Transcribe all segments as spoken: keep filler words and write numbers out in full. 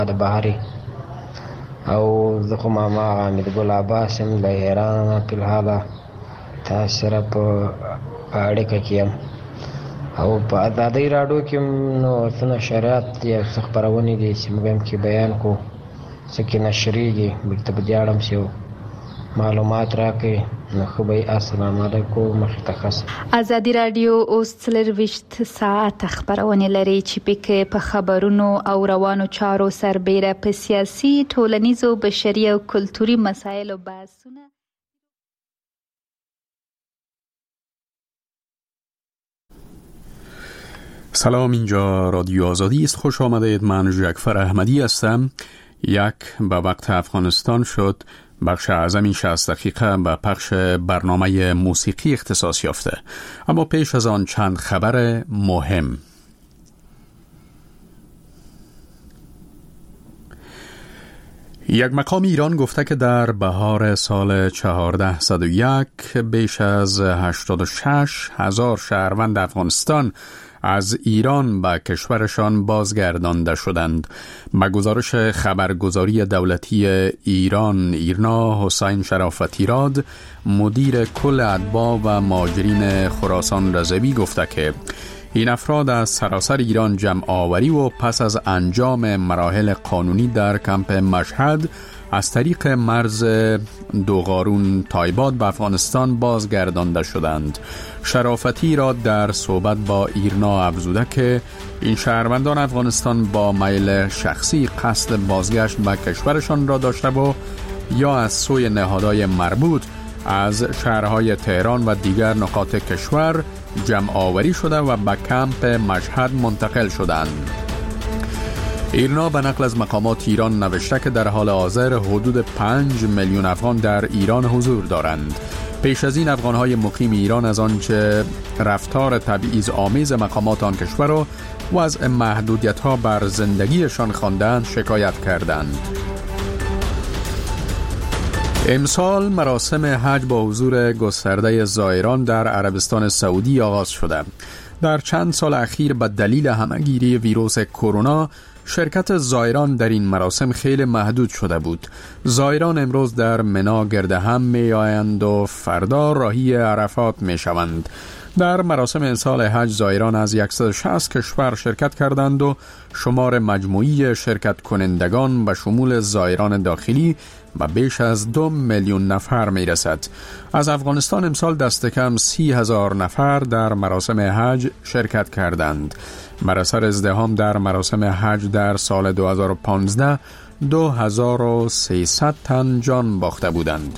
د بحری او زه خو ماما حامد ګل عباس یم له ایران په الحال تاسو سره په اړیکه کې یم او په ازادۍ راډیو کې نو څه نشریات یا څه خپرونې دي چې موږ هم کې بیان کو څه کې نشریږي بلته په دې اړه هم څه معلومات راکړئ نو ښه به یې. السلام علیکم. مخې ته ښه. ازادي راډیو اوس څلرویشت ساعته خپرونې لري چې پکې په خبرونو او روانو چارو سربیره په سیاسي، ټولنیزو، بشري او کلتوري مسایلو بحثونه. سلام، اینجا رادیو آزادی است. خوش آمدید. من جعفر احمدی هستم. یک به وقت افغانستان شد بخش اعظم این شصت دقیقه به پخش برنامه موسیقی اختصاص یافته، اما پیش از آن چند خبر مهم. یک مقام ایران گفته که در بهار سال چهارده صد و یک بیش از هشتاد و شش هزار شهروند افغانستان از ایران به کشورشان بازگردانده شدند. به گزارش خبرگزاری دولتی ایران ایرنا، حسین شرافتی راد، مدیر کل اتباع و مهاجرین خراسان رضوی گفته که این افراد از سراسر ایران جمع آوری و پس از انجام مراحل قانونی در کمپ مشهد از طریق مرز دوغارون تایباد به افغانستان بازگردانده شدند. شرافتی را در صحبت با ایرنا افزوده که این شهروندان افغانستان با میل شخصی قصد بازگشت به کشورشان را داشته و یا از سوی نهادهای مربوط از شهرهای تهران و دیگر نقاط کشور جمع آوری شده و به کمپ مشهد منتقل شدند. ایرنا به نقل از مقامات ایران نوشته که در حال حاضر حدود پنج میلیون افغان در ایران حضور دارند. پیش از این افغانهای مقیم ایران از آنچه رفتار تبعیض آمیز مقامات آن کشور را وضع محدودیت‌ها بر زندگیشان خواندند شکایت کردند. امسال مراسم حج با حضور گسترده زائران در عربستان سعودی آغاز شده. در چند سال اخیر به دلیل همه‌گیری ویروس کرونا شرکت زائران در این مراسم خیلی محدود شده بود. زائران امروز در منا گرد هم می آیند و فردا راهی عرفات می شوند. در مراسم امسال حج زائران از صد و شصت کشور شرکت کردند و شمار مجموعی شرکت کنندگان به شمول زائران داخلی و بیش از دو میلیون نفر می رسد. از افغانستان امسال دست کم سی هزار نفر در مراسم حج شرکت کردند. بر اثر ازدحام در مراسم حج در سال دو هزار و پانزده دو هزار و سیصد تن جان باخته بودند.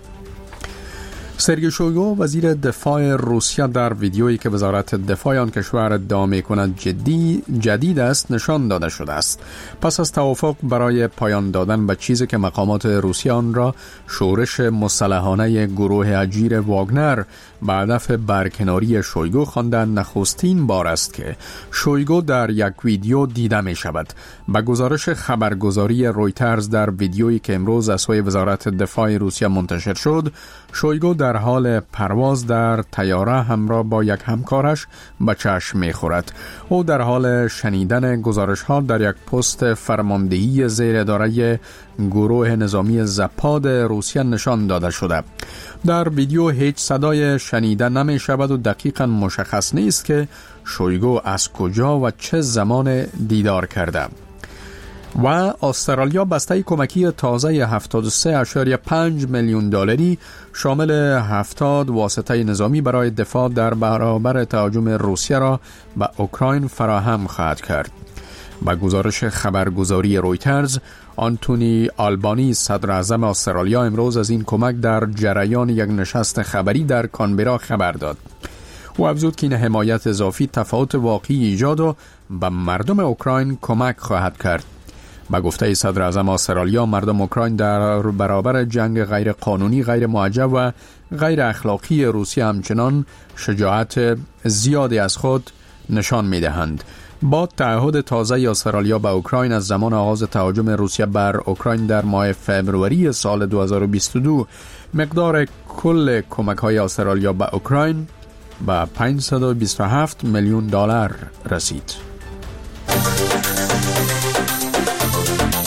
سرگئی شویگو وزیر دفاع روسیه در ویدیویی که وزارت دفاع آن کشور ادعا می‌کند جدی جدید است نشان داده شده است. پس از توافق برای پایان دادن به چیزی که مقامات روسیه آن را شورش مسلحانه گروه اجیر واگنر به هدف برکناری شویگو خواندند، نخستین بار است که شویگو در یک ویدیو دیده می شود. به گزارش خبرگزاری رویترز در ویدیویی که امروز از سوی وزارت دفاع روسیه منتشر شد، شویگو در حال پرواز در طیاره همراه با یک همکارش به چشم می خورد. او در حال شنیدن گزارش ها در یک پست فرماندهی زیر اداره گروه نظامی زپاد روسیه نشان داده شده. در ویدیو هیچ صدای شنیده نمی شود و دقیقاً مشخص نیست که شویگو از کجا و چه زمان دیدار کرده. و استرالیا بسته کمکی تازه هفتاد و سه ممیز پنج میلیون دلاری شامل هفتاد واسطه نظامی برای دفاع در برابر تهاجم روسیه را به اوکراین فراهم خواهد کرد. با گزارش خبرگزاری رویترز، آنتونی آلبانی صدر اعظم استرالیا امروز از این کمک در جریان یک نشست خبری در کانبرا خبر داد. او افزود که این حمایت اضافی تفاوت واقعی ایجاد و به مردم اوکراین کمک خواهد کرد. با گفته صدر اعظم استرالیا، مردم اوکراین در برابر جنگ غیر قانونی، غیر موجه و غیر اخلاقی روسیه همچنان شجاعت زیادی از خود نشان می دهند. با تعهد تازه استرالیا به اوکراین از زمان آغاز تهاجم روسیه بر اوکراین در ماه فوریه سال دو هزار و بیست و دو، مقدار کل کمک‌های استرالیا به اوکراین به پانصد و بیست و هفت میلیون دلار رسید.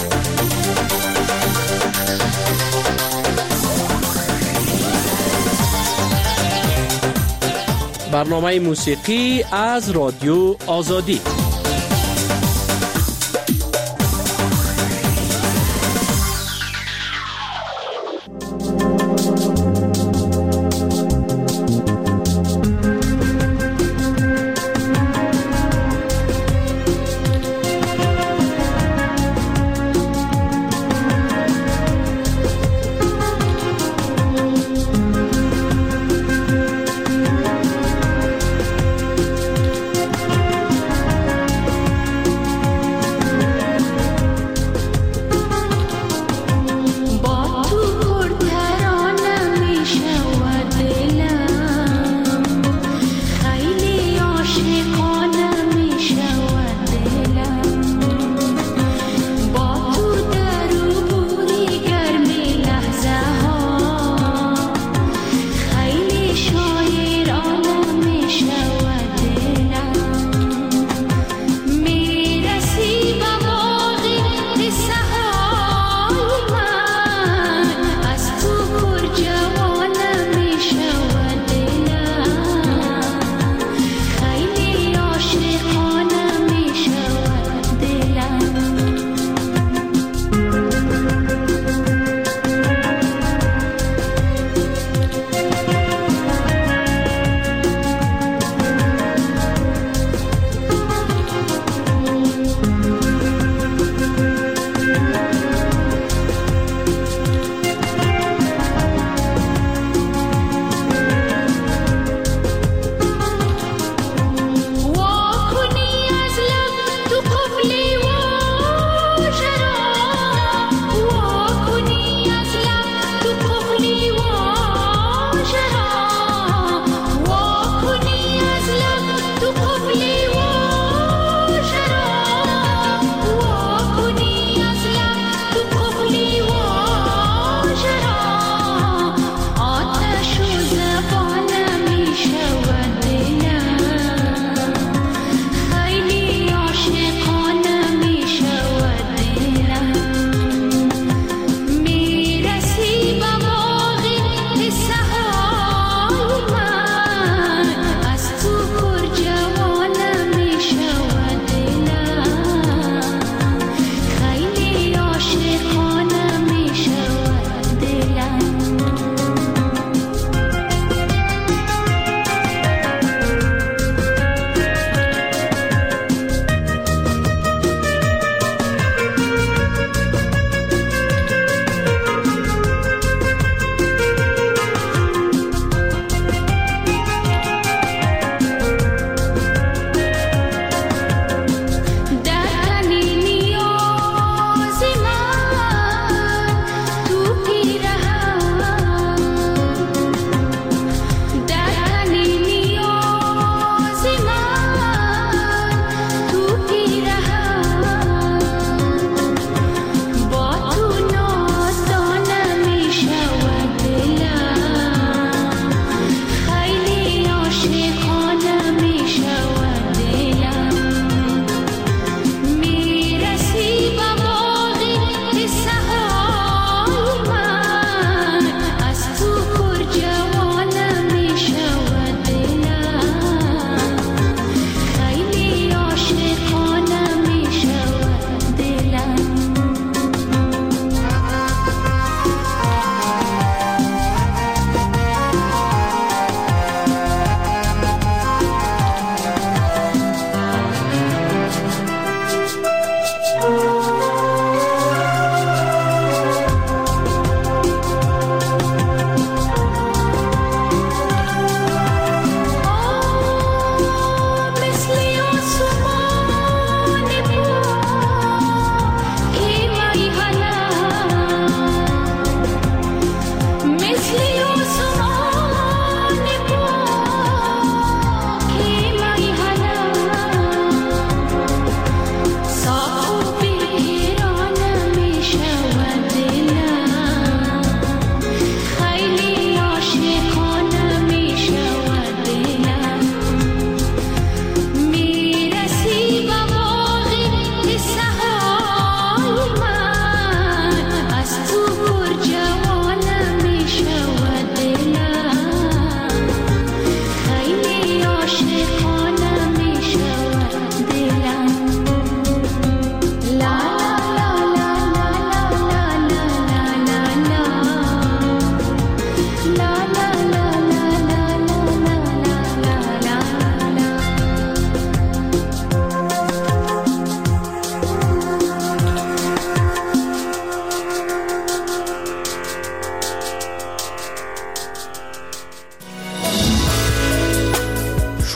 برنامه موسیقی از رادیو آزادی.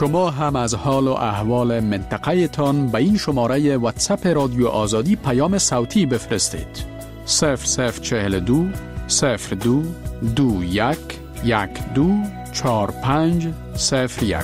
شما هم از حال و احوال منطقه تان به این شماره واتساپ رادیو آزادی پیام صوتی بفرستید. صفر صفر چهل دو صفر دو دو یک یک دو چهار پنج صفر یک.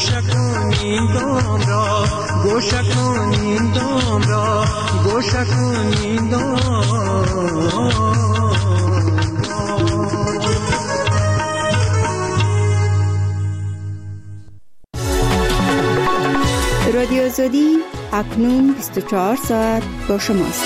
گوشکونین دام را گوشکونین دام را گوشکونین دام. رادیو آزادی اکنون بیست و چهار ساعت با شماست.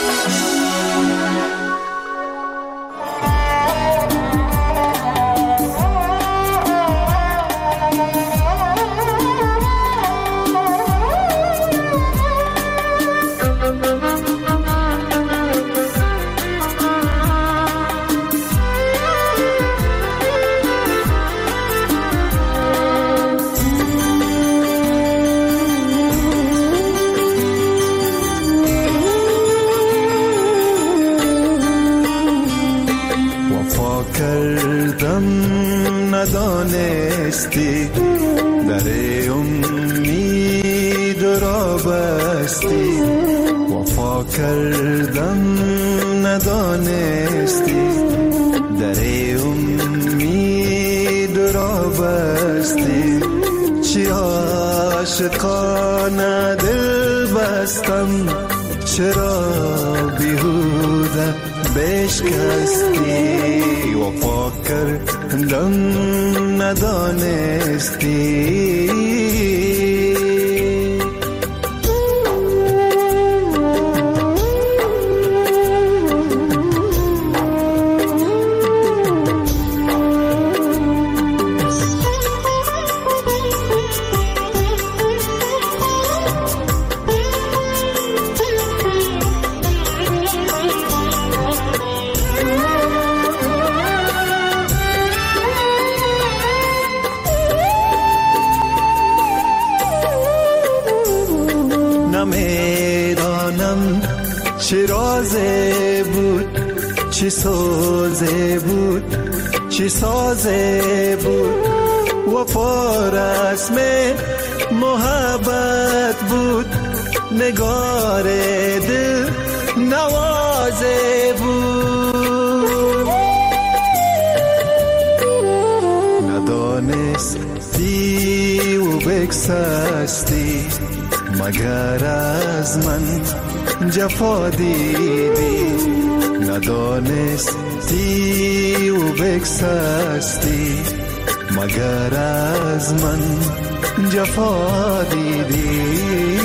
ندانستی در امید را بستی، وفا کردم ندانستی در امید را بستی. چی عاشقانه دل بستم، چرا بیهوده بشکستی، وفا کردم ندانستی. نمیدانم چه رازه بود، چه سازه بود، چه سازه بود. وفا رسم محبت بود، نگار دل نوازه بود. ندانستی و بگسستی، مگر از من جفا دیدی. ندانستی و بگسستی، مگر از من جفا دیدی.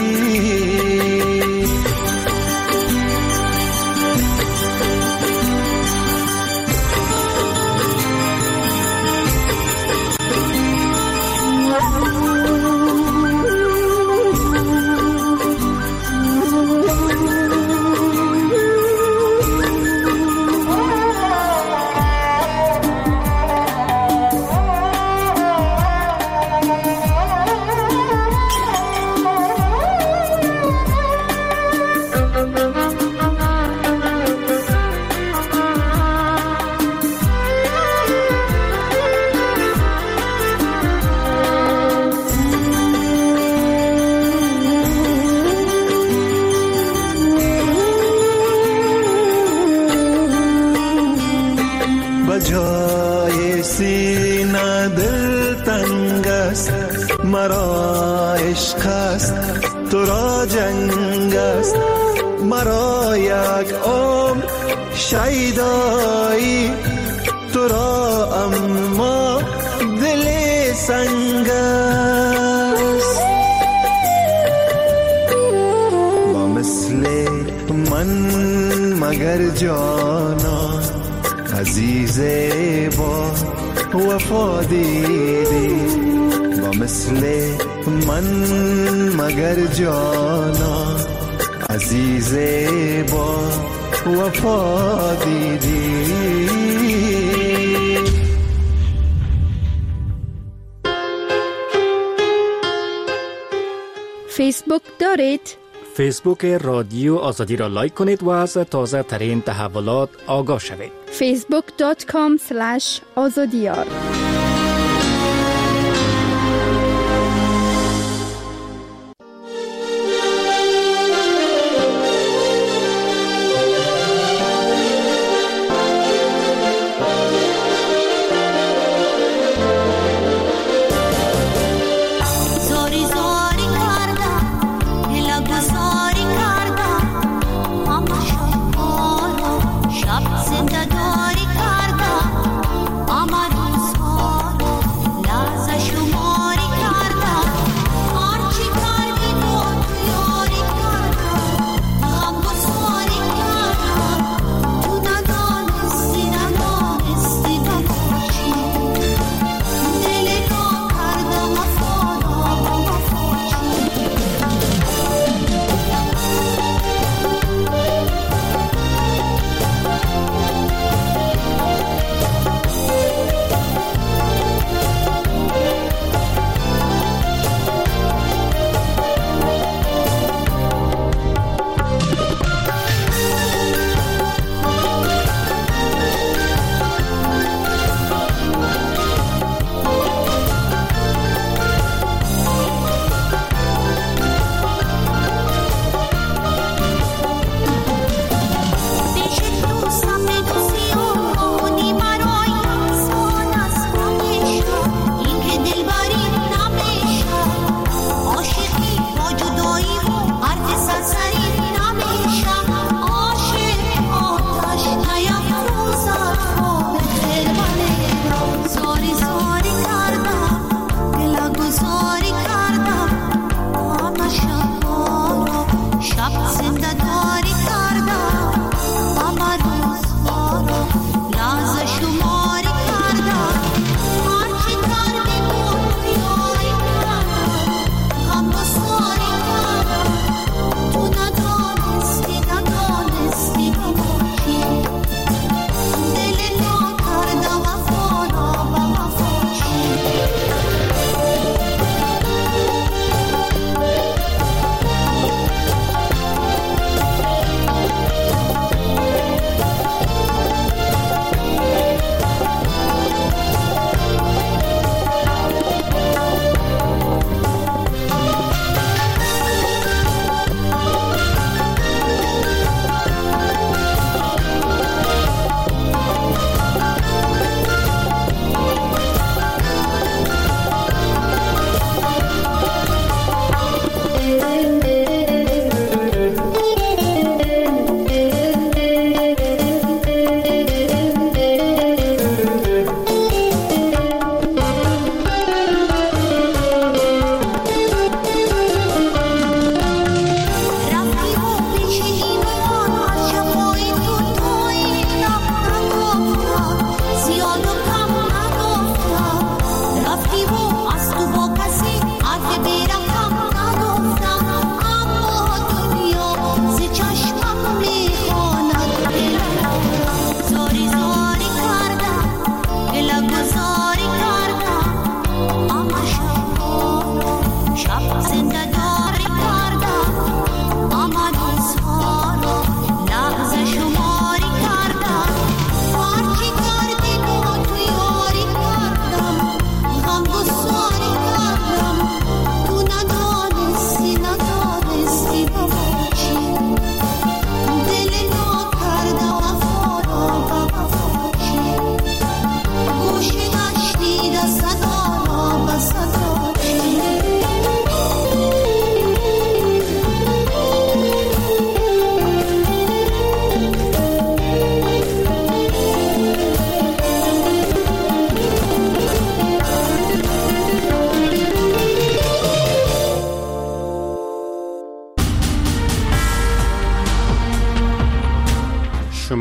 بجای سینه دل تنگ است، مرا عشق است تو را جنگ است. مرا یک عمر شیدایی تو را، اما دل سنگ است. با مثل من مگر جانا عزیز با وفا دیدی. با مثل من مگر جانا عزیز با وفا دیدی. فیسبوک دارید؟ فیسبوک رادیو آزادی را لایک کنید و از تازه ترین تحولات آگاه شوید. فیسبوک دات کام اسلش آزادیار. Soy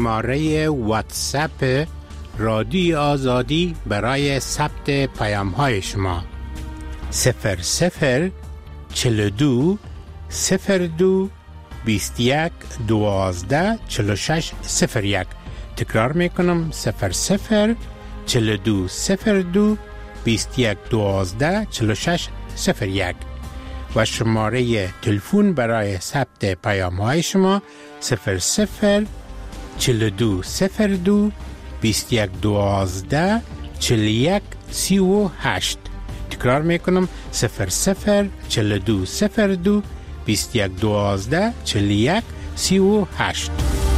شماره واتساپ رادیو آزادی برای ثبت پیام های شما صفر صفر چل دو صفر دو بیست یک دوازده چل شش صفر یک. تکرار میکنم صفر صفر چل دو صفر دو بیست یک دوازده چل شش صفر یک و شماره تلفن برای ثبت پیام های شما صفر صفر چل دو صفر دو بیست یک دوازده چل یک سی و هشت. تکرار میکنم صفر صفر چل دو صفر دو بیست یک دوازده چل یک سی و هشت.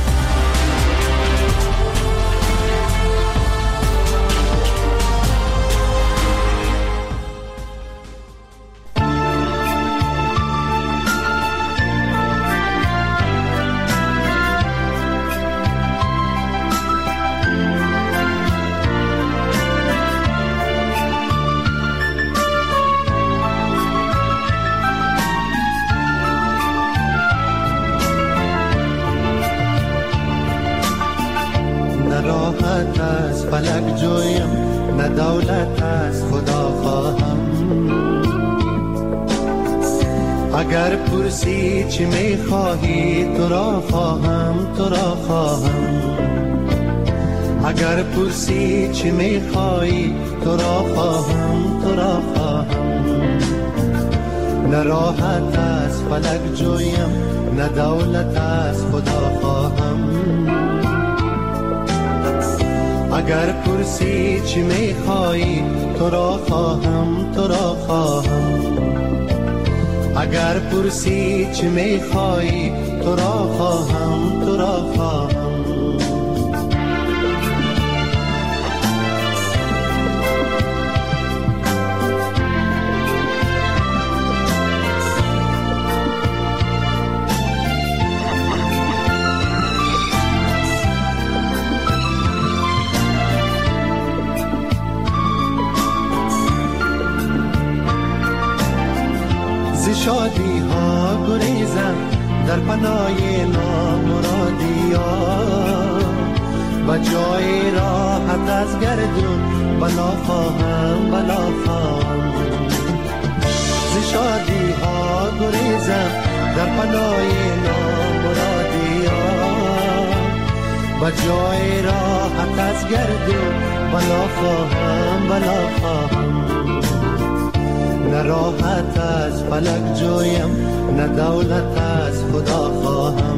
فلک جویم نه دولت از خدا خواهم. اگر پرسی چی میخواهی تو را خواهم تو را خواهم. اگر پرسی چی میخواهی تو را خواهم تو را خواهم. نه راحت از فلک جویم نه دولت از خدا خواهم. اگر پرسی چی میخواهی تو را خواهم تو را خواهم. اگر پرسی چی میخواهی تو را خواهم تو را خواهم. شادی ها گریزم در پناه نامرادی ها و جای راحت از گردون بلا خواهم بلا خواهم. ز شادی ها گریزم در پناه نامرادی ها و جای راحت از گردون بلا خواهم بلا خواهم. نه راحت از فلک جویم نه دولت از خدا خواهم.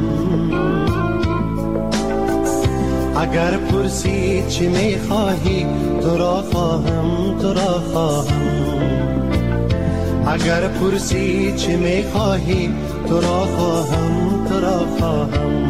اگر پرسی چی میخواهی تو را خواهم تو را خواهم. اگر پرسی چی میخواهی تو را خواهم تو را خواهم.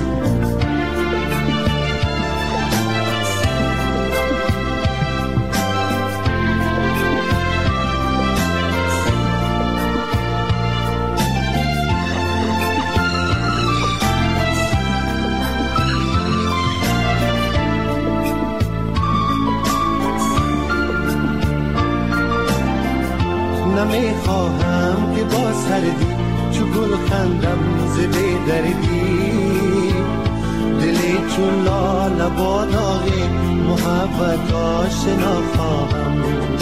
نمیخواهم که با سردی چو گل خندم ز بی دردی. دلی چون لاله با داغ محبت آشنا خواهم.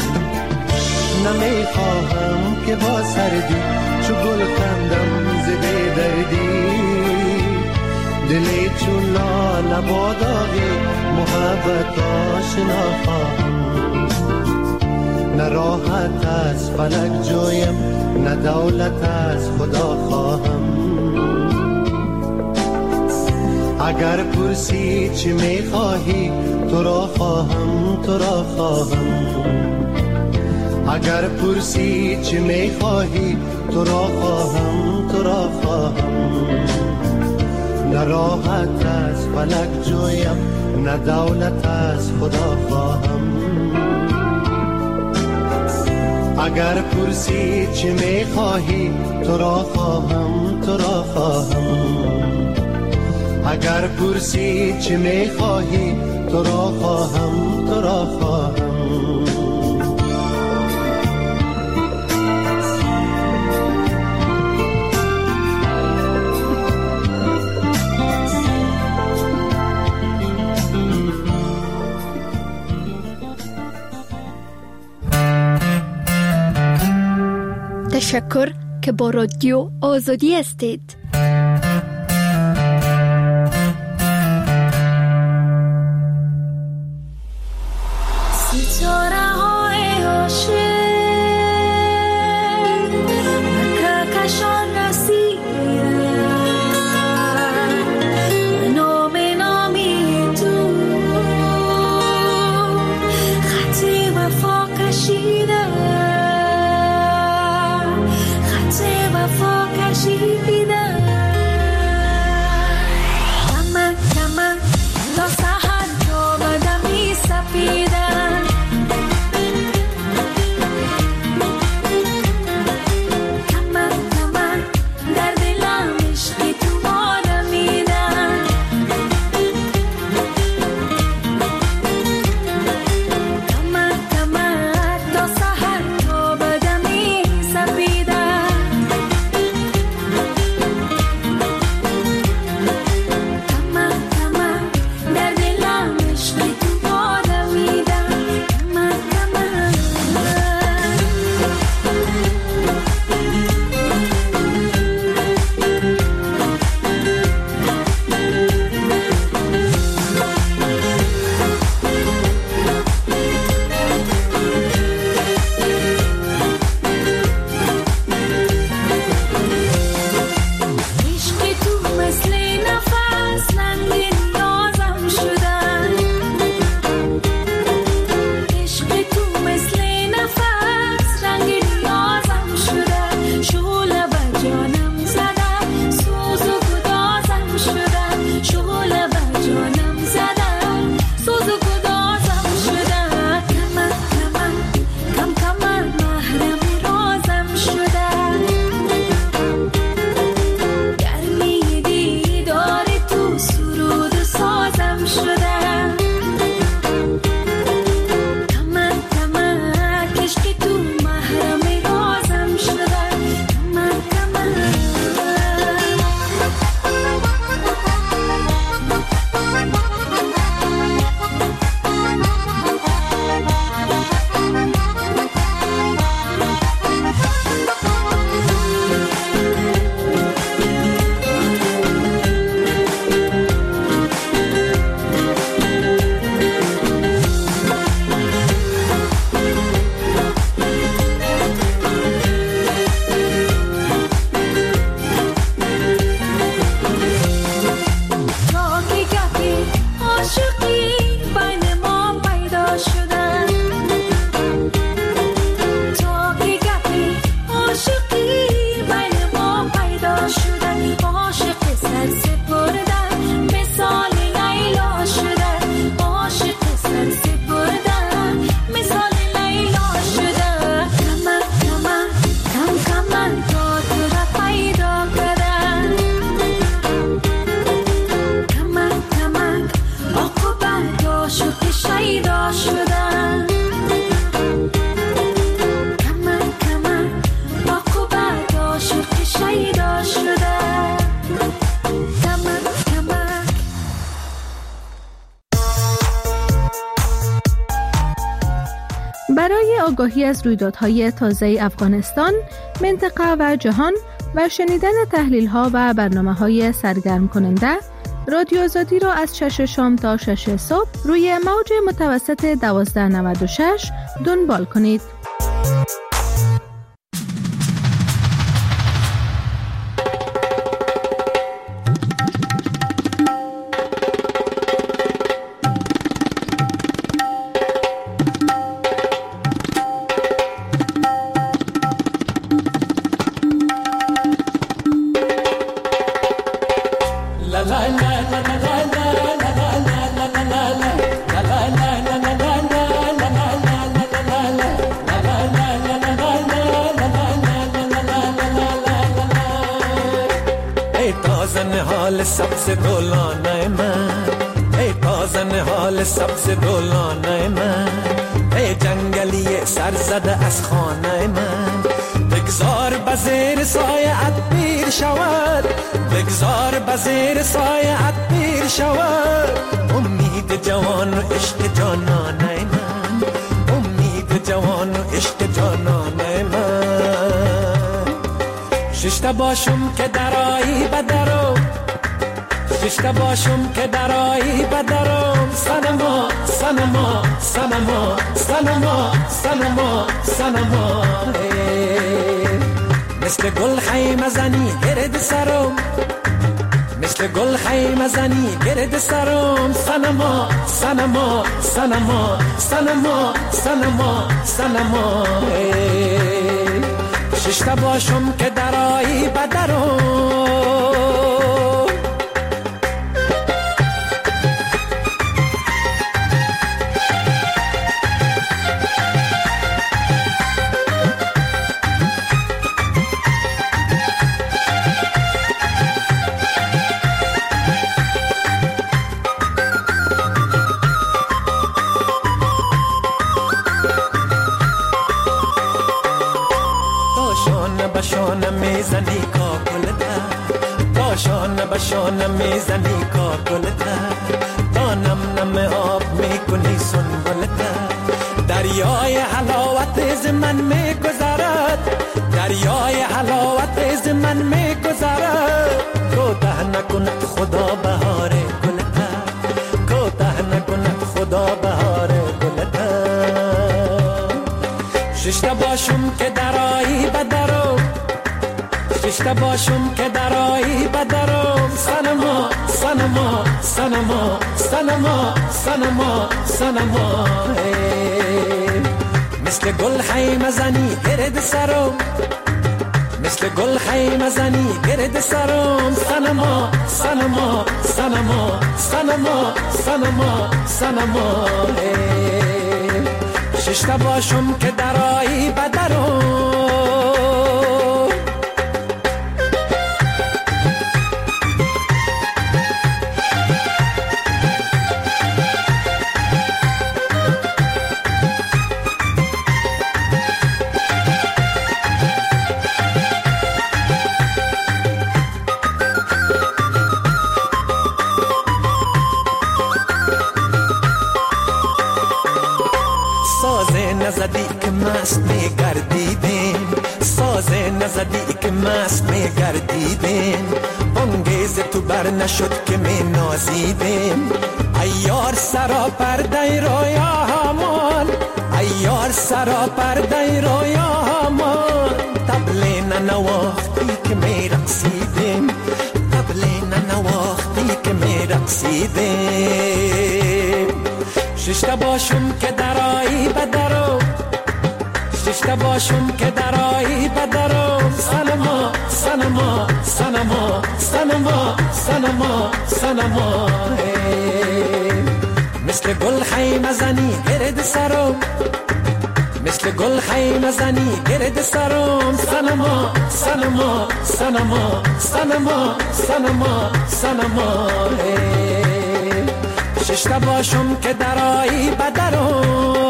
نمیخواهم که با سردی چو گل خندم ز بی دردی. دلی چون لاله با داغ محبت آشنا خواهم. نه راحت از فلک جویم نه دولت از خدا خواهم. اگر پرسی چی میخواهی تو را خواهم تو را خواهم. اگر پرسی چی میخواهی تو را خواهم تو را خواهم. نه راحت از فلک جویم نه دولت از خدا خواهم. اگر پرسی چی میخواهی تو را خواهم تو را خواهم. اگر پرسی چی میخواهی تو را خواهم تو را خواهم. تشکر که با رادیو آزادی هستید. برای آگاهی از رویدادهای تازه افغانستان، منطقه و جهان و شنیدن تحلیل‌ها و برنامه‌های سرگرم کننده، رادیو آزادی را از شش شام تا شش صبح روی موج متوسط دوازده نود و شش دنبال کنید. حال سبز دولانه من، ای تازن حال سبز دولانه من، ای جنگلی سر زده از خانه من، بگذار بزیر سایه‌ات پیر شود، بگذار بزیر سایه‌ات پیر شود، امید جوان و عشق جانانه من، امید جوان و عشق جانانه من. ششتا باشم که درایی بدرو ششتا باشم که درایی بدرم سنما سنما سنما سنما سنما سنما مثل گل خیمه زنی گرد سرم مثل گل خیمه زنی گرد سرم سنما سنما سنما سنما سنما سنما ششتا باشم که درایی بدرم میزنی کاکلتا باشان باشان میزنی کاکلتا تا نم نم آب میکنی سنبلتا دریای حلاوت ز من میگذرد دریای حلاوت ز من میگذرد کوتاه نکند خدا بهار گلتا کوتاه نکند خدا بهار گلتا ششتا باشم که درایی بدرو ششتا باشم که درایی بدرم سنما سنما سنما سنما سنما سنما مثل گل خیمه زنی گرد سرم مثل گل خیمه زنی گرد سرم سنما سنما سنما سنما سنما سنما ششتا باشم که درایی بدرم نزدی که مست میگردیدیم ساز نزدی که مست میگردیدیم انگیز تو بر نشد که می نازیدیم ایار سرا پرده رویا همان ایار سرا پرده رویا همان طبل ننواختی که می رقصیدیم طبل ننواختی که می رقصیدیم ششتا باشم که درایی بدرو ششتا باشم که درایی بدرم سنما سنما سنما سنما سنما سنما مثل گل خیمه زنی گرد سرم مثل گل خیمه زنی گرد سرم سنما سنما سنما سنما سنما سنما ششتا باشم که درایی بدرم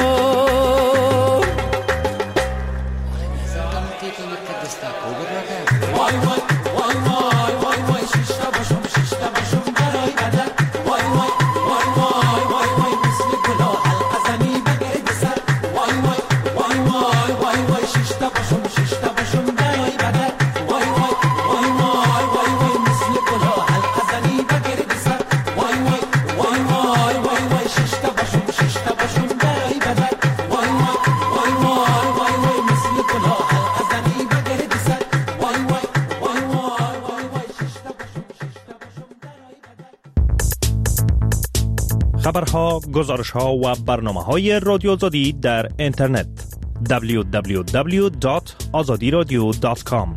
وای وای وای وای وای وای ششتا باشم ششتا باشم درایی بدر وای وای وای وای وای وای مثل گلا حلقه زنی بگرد سر وای وای وای وای وای وای ششتا باشم ششتا باشم درایی بدر وای وای وای وای وای وای مثل گلا حلقه زنی بگرد سر وای وای وای وای وای وای ششتا باشم ششتا باشم درایی بدر وای وای وای وای وای وای مثل گلا حلقه زنی بگرد سر وای وای وای وای وای وای ششتا باشم ششتا باشم درایی بدر. خبرها، گزارش‌ها و برنامه‌های رادیو آزادی در اینترنت دبلیو دبلیو دبلیو دات آزادی رادیو دات کام.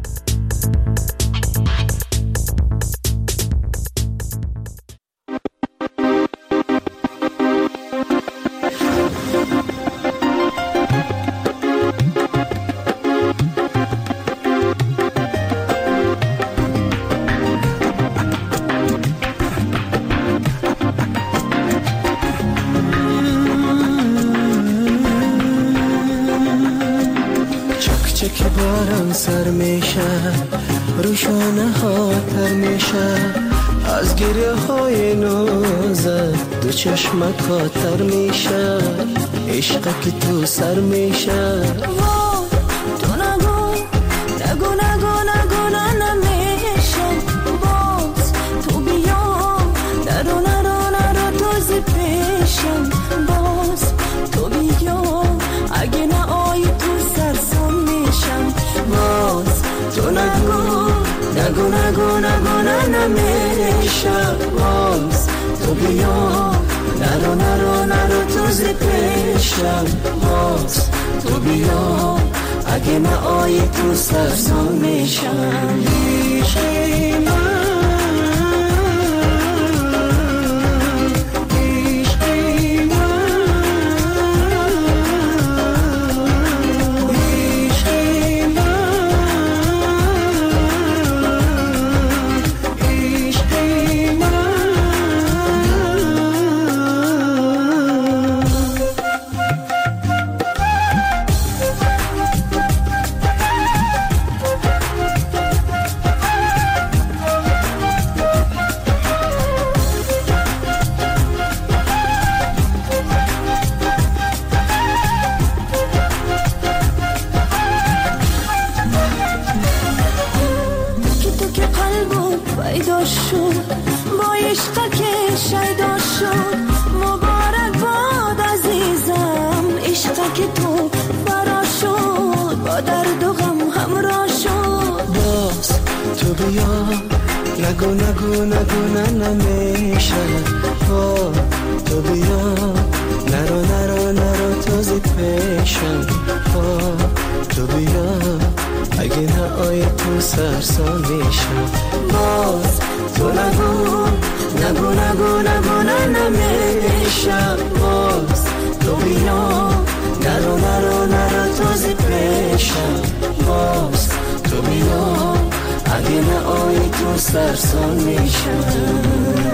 که باران سر میشه روشانه ها تر میشه از گریه های نازت دو چشمک ها تر میشه عشق که تو سر میشه تو نگو نگو نگو نگو نگو تو نگو نگو نگو نگو نه نمیشه باز تو بیا نرو نرو نرو تو ز پیشم باز تو بیا اگه نه آی تو سرسان میشم عشقی من نگو نگو نگو نه نمیشه با تو بیا نرو نرو نرو تو زی پیشم با تو بیا اگه نه آی تو سرسان میشم باز تو نگو نگو نگو نگو نه نمیشه باز تو بیا نرو نرو نرو تو زی پیشم باز تو بیا اگه نه آی تو سرسان میشم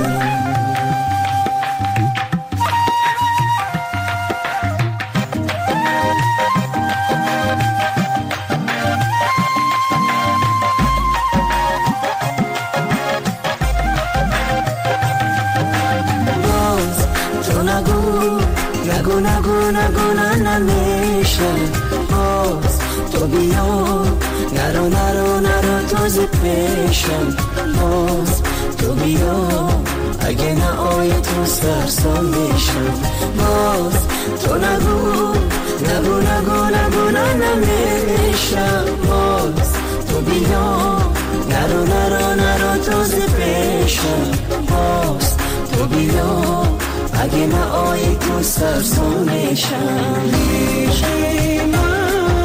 باز تو نگو نگو نگو نگو نه نمیشه باز تو بیا نرو نرو نرو تو ز پیشم باز تو بیا اگه نه آی تو سرسان میشم باز تو نگو نگو نگو نگو نه نمیشم باز تو بیا نرو نرو نرو تو ز پیشم باز تو بیا اگه نه آی تو سرسان میشم عشقی من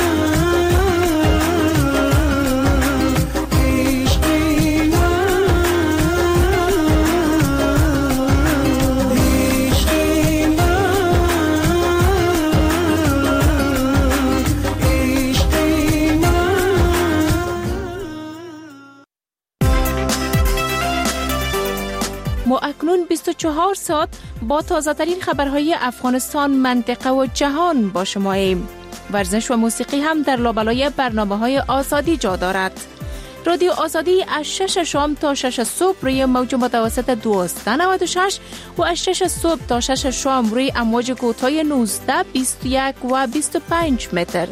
ما اکنون بیست و چهار ساعت با تازه ترین خبرهای افغانستان، منطقه و جهان با شما ایم. ورزش و موسیقی هم در لابلای برنامه های آزادی جا دارد. رادیو آزادی از شش شام تا شش صبح روی موج متوسط دویست و نود و شش و از شش صبح تا شش شام روی امواج کوتاه نوزده، بیست و یک و بیست و پنج متر.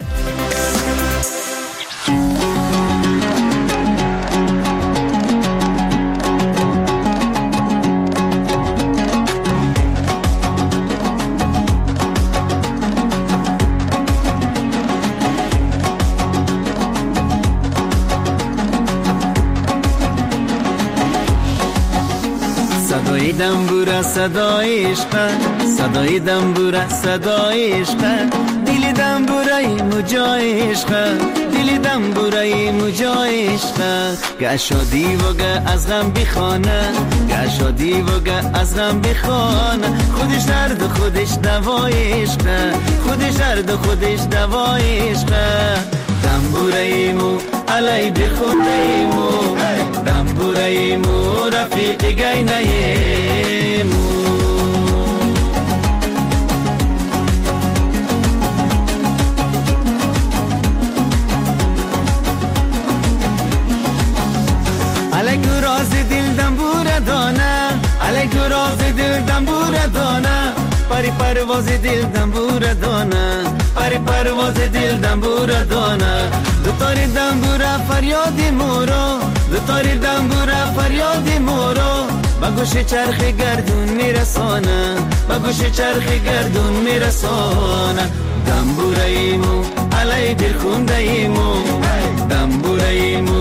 صدای دنبوره صدای عشق، صدای دنبوره صدای عشق، دل دنبوره مجای عشق، دل دنبوره مجای عشق. گه شادی و گه از غم بخانه، گه شادی و گه از غم بخانه. خودش درد و خودش دوای عشق، خودش درد و خودش دوای عشق. دنبوره مو علی بخونه مو، دنبوره مو رفیق گینه مو. علی راز دل دنبوره دانه، علی راز دل دنبوره دانه. پری پرواز دل دنبوره دانه، پری پرواز دل دنبوره دانه. دو تاری دنبوره فریاد مورا، دو تاری دنبوره فریاد مورا. با گوش چرخ گردون میرسانه، با گوش چرخ گردون میرسانه. دنبوره ایمو علی دل خونده ایمو، دنبوره ایمو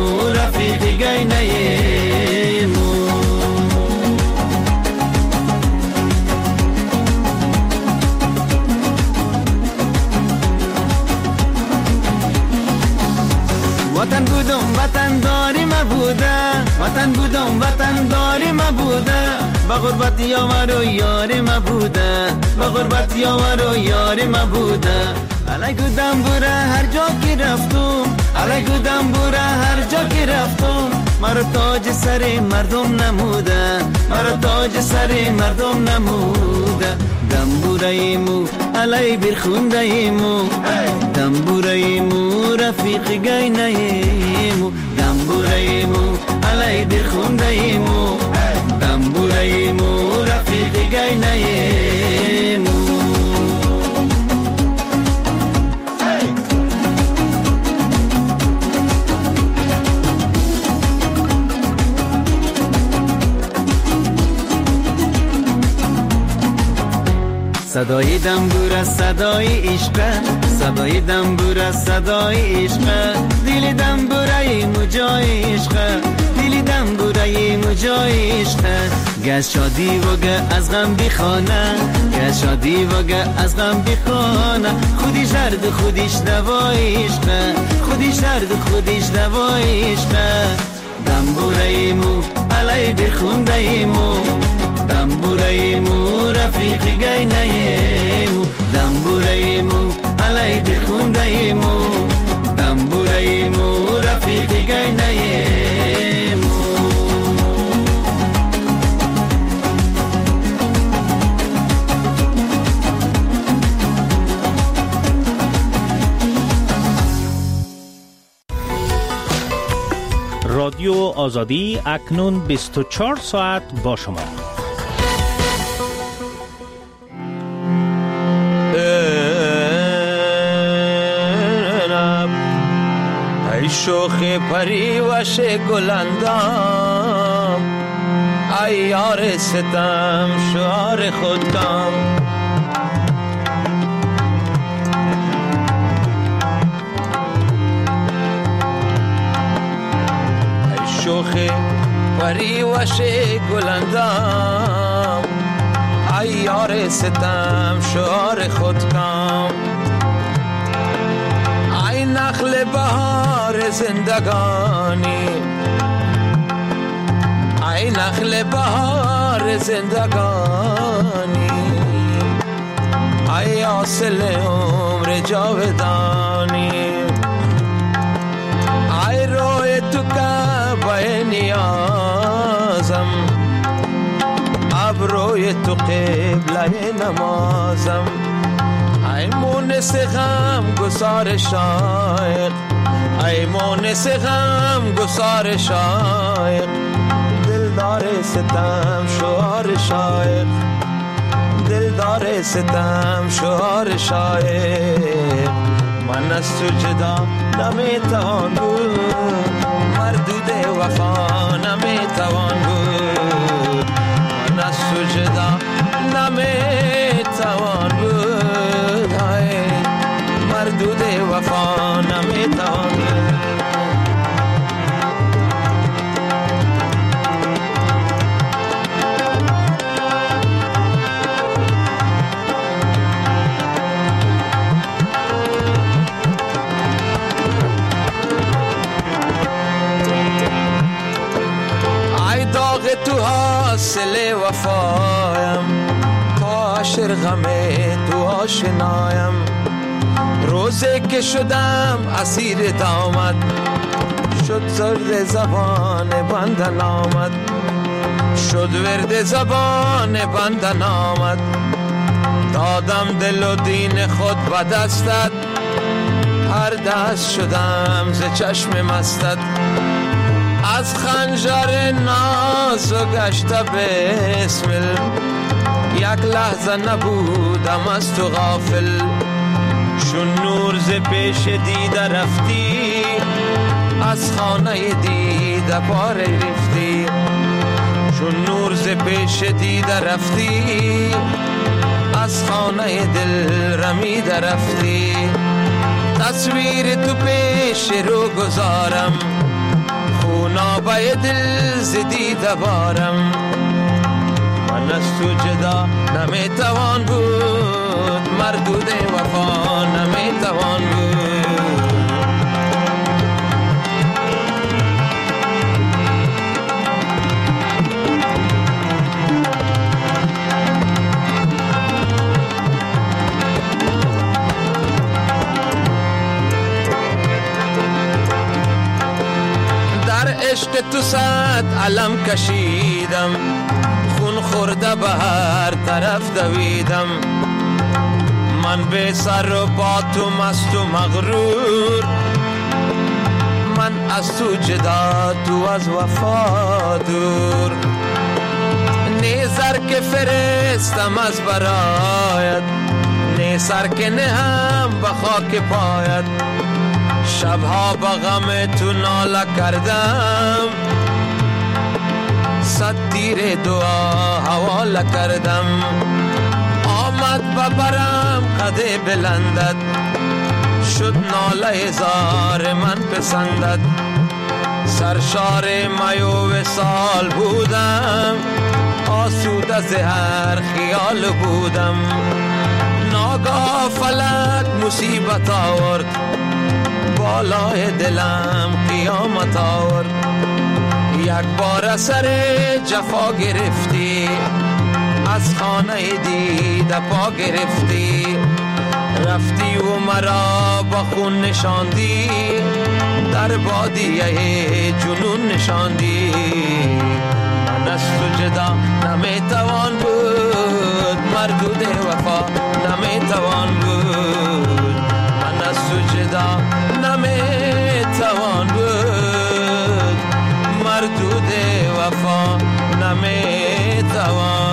وطن بودم وطن داری ما بوده وطن بودم وطن داری ما بوده با غربت یاور و یاری ما بوده با غربت یاور و یاری ما بوده علیکو دنبوره هر جا که رفتم علیکو دنبوره هر جا که رفتم مرا تاج سر مردم نموده مرا تاج سر مردم نموده دنبوره مو علی برخونده مو دنبوره مو رفیق گینه مو دنبوره مو علی برخونده مو دنبوره مو رفیق گینه مو صدای دنبور صدای عشق صدای دنبور صدای عشق دل دنبوره مجای عشق دل دنبوره مجای عشق گز شادی و گه از غم بخانه گز شادی و گه از غم بخانه خودش درد خودش دوای عشق خودش درد خودش دوای عشق دنبوره مو علی بخونده مو دنبوره مو رفیق گینه مو دنبوره مو علی بخونده مو دنبوره مو رفیق گینه مو رادیو آزادی اکنون بیست و چهار ساعت با شما. ای شوخ پری وش گلندام ای یار ستم شعار خودم ای شوخ پری وش گلندام ای یار ستم شعار خودم ای نخل بهار زندگانی ای نخل بهار زندگانی ای حاصل عمر جاودانی ای روی تو کعبه نیازم ابروی تو قبله نمازم ای مونس غم گسار شایق ای مونس غم گسار شایق دلدار ستم شعار شایق دلدار ستم شعار شایق من از تو جدا نمیتوان بود مردود وفا نمیتوان بود من از تو جدا نمیتوان بود مردود وفا نمیتوان بود تو حاصل وفایم تا عاشر غم تو آشنایم روزی که شدم اسیر دامت شد زرد زبان بندن آمد شد ورد زبان بندن آمد دادم دل و دین خود به دستت هر دست شدم ز چشم مستت از خنجر ناز و گشته بسمل یک لحظه نبودم از تو غافل چون نور ز پیش دیده رفتی از خانه دیده پاره رفتی چون نور ز پیش دیده رفتی از خانه دل رمیده رفتی تصویر تو پیش رو گذارم نابای دل زدیده بارم من از تو جدا نمیتوان بود مردود وفا نمیتوان بود عشق تو صد علم کشیدم، خون خورده به هر طرف دویدم. من به سر و با تو مست و مغرور، من از تو جدا تو از وفا دور. نیزر که فرستم از برایت، نیسر که نهم به خاک پایت. شبها با غم تو ناله کردم، صد تیر دعا حواله کردم. آمد ببرم قده بلندت، شد ناله هزار من پسندت. سرشار میو و سال بودم، آسوده ز هر خیال بودم. ناگاه فلک مصیبت آورد، بالای دلم قیامت آورد. یک بار سر جفا گرفتی، از خانه دیده پا گرفتی. رفتی و مرا با خون نشاندی، در بادیه جنون نشاندی. من از تو جدا نمیتوان بود، مردود وفا نمیتوان بود. من از تو جدا نمیتوان بود، مردود وفا نمیتوان.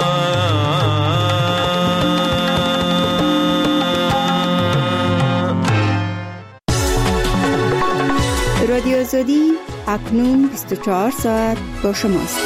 رادیو آزادی اکنون بیست و چهار ساعت با شماست.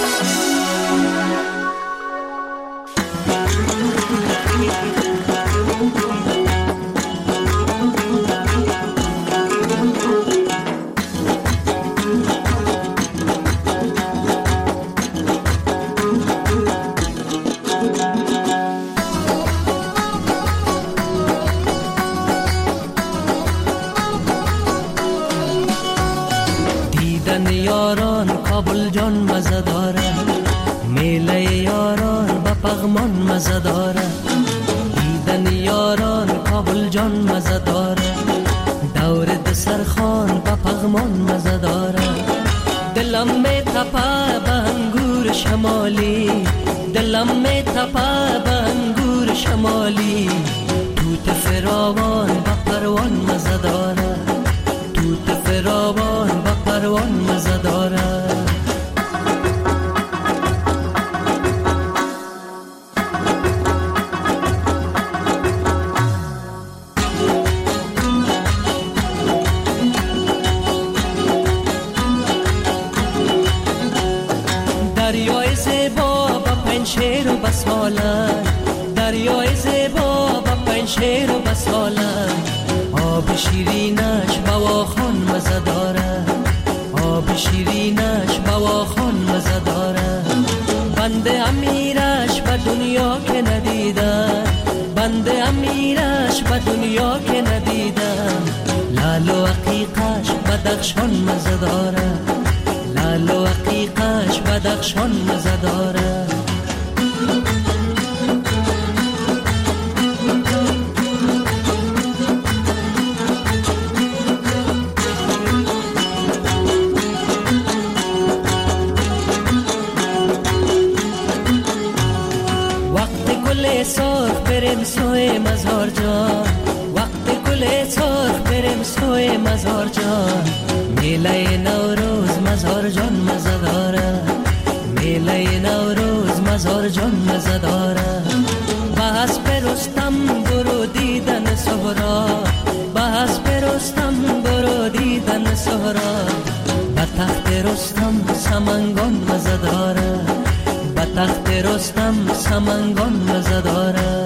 کابل جان مزه داره، میله یاران با پغمان مزه داره. دیدن یاران کابل جان مزه داره، دور دسرخان با پغمان مزه داره. دلم می تپه به انگور شمالی، دلم می تپه به انگور شمالی. توت فراوان با پروان مزه داره، توت فراوان با پروان مزه داره. دریای زیبا با پنشیر و بسالن، دریای زیبا با پنشیر و بسالن. آب شیرینش بواخان مزه داره، آب شیرینش بواخان مزه داره. بنده امیرش به دنیا که ندیدم، بنده امیرش به دنیا که ندیدم. لال و عقیقش بدخشان مزه داره، لال و عقیقش بدخشان مزه داره. سرخ بریم سوی مزار جان، وقت گل سرخ بریم سوی مزار جان. میله نوروز مزار جان مزه داره، میله نوروز مزار جان مزه داره. به حسب رستم برو دیدن سهرا، به حسب رستم برو دیدن سهرا. به تخت رستم سمنگان مزه داره، به تخت رستم سمنگان مزه داره.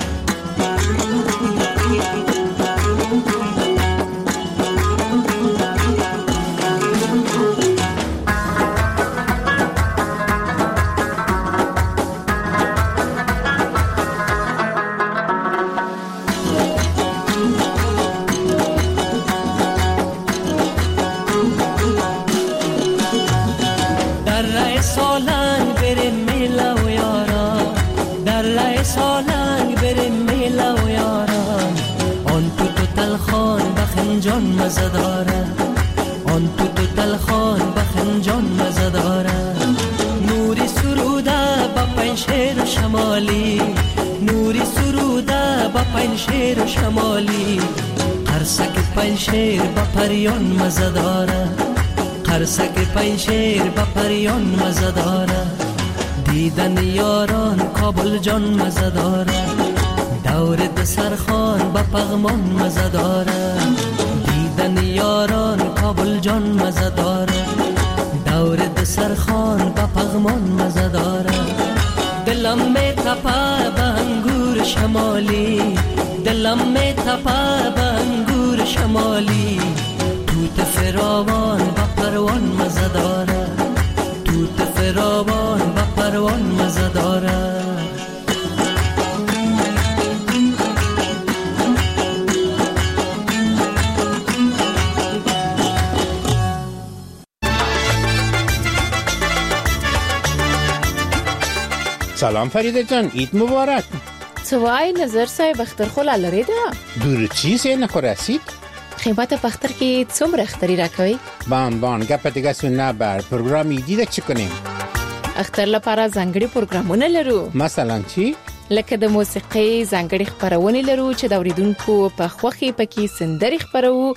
در رای سالنگ بریم میله و یاران، در رای سالنگ بریم میله و یاران. آن تو تو تلخان بخنجان مزه داره، آن تو تو تلخان بخنجان فنجان مزه داره. نوری سروده با پنشیر و شمالی، نوری سروده با پنشیر و شمالی. قرصک پنشیر با پریان مزه داره، قرصک پنشیر با پریان مزه داره. دیدن یاران کابل جان مزه داره، دور دسرخان با پغمان مزه داره. دیدن یاران کابل جان مزه داره، دور دسرخان با پغمان مزه داره. دلم می تپه به انگور شمالی، دلم می تپه به انگور شمالی. توت فراوان با پروان مزه داره، توت فراوان با پروان مزه داره. سلام فریده جان، اید مبارک. سوای نظر صاحب اختر خولا لري ده دور چیز نه خو رسید. خیمت پختر کې څومره اختری راکوي؟ بان بان گپ دیگه سونه بر پروګرام جدید چی کنیم؟ اختر لپاره ځانګړي پروګرامونه لرو. مثلا چی؟ لکه د موسیقي ځانګړي خبرونه لرو چې د اوریدونکو په خوخي پکې سندري خبرو.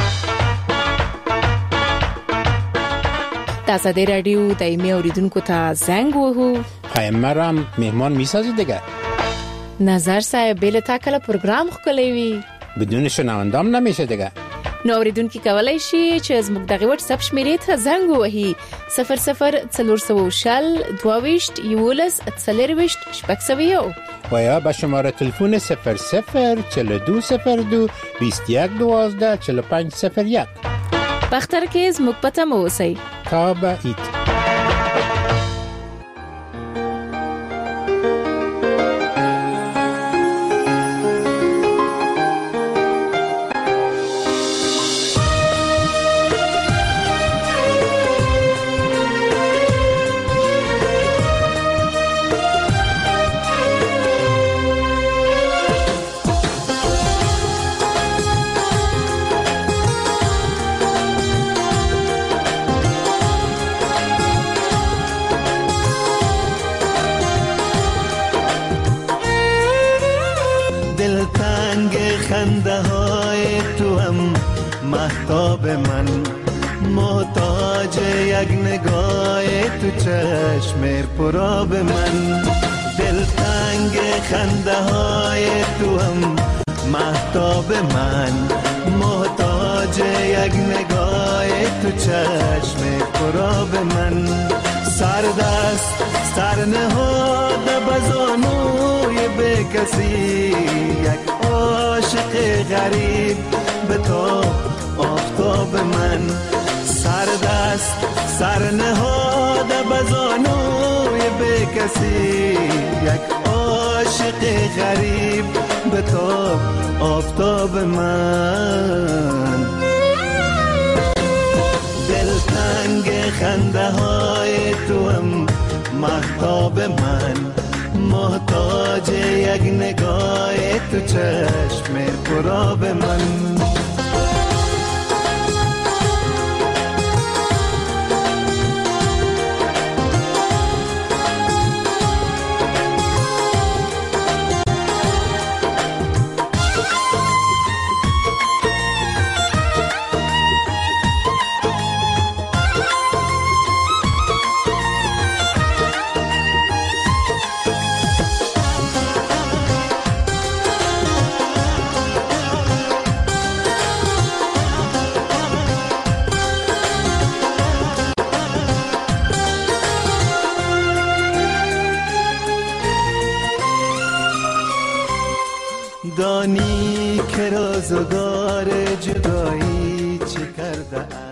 تاسو د رادیو دایمي اوریدونکو ته زنګ وهو. خایم مرام مهمان میسازی دیگه. نظر صاحب بل تا کله پروګرام خولوي وي بدون شنوندام نمیشه دیگه. نو اوریدونکو کولای شي چې زموږ دغه واتس اپ شمیرې ته زنګ وهي صفر صفر څلور سوه شل دوهویشت یولس څلرویشت شپږ سوه یو و یا به شماره تلفن صفر صفر چهل و دو صفر دو بیست و یک دوازده چهل و پنج صفر یک. بختر کې زموږ پته مو اوسئ. تا به اید. خنده های تو هم مهتاب من، محتاج یک نگاه تو چشم پراب من. دلتنگ خنده های تو هم مهتاب من، محتاج یک نگاه تو چشم پراب من. سردست سر نهاده بزانوی به کسی، یک عاشق غریب به تو آفتاب من. سردست سر نهاده بزانوی به کسی، یک عاشق غریب به تو آفتاب من. دلتنگ خنده های تو هم مهتاب من، محتاج یک نگاه تو چشم پراب من. دانی که روزگار جدایی چه کرده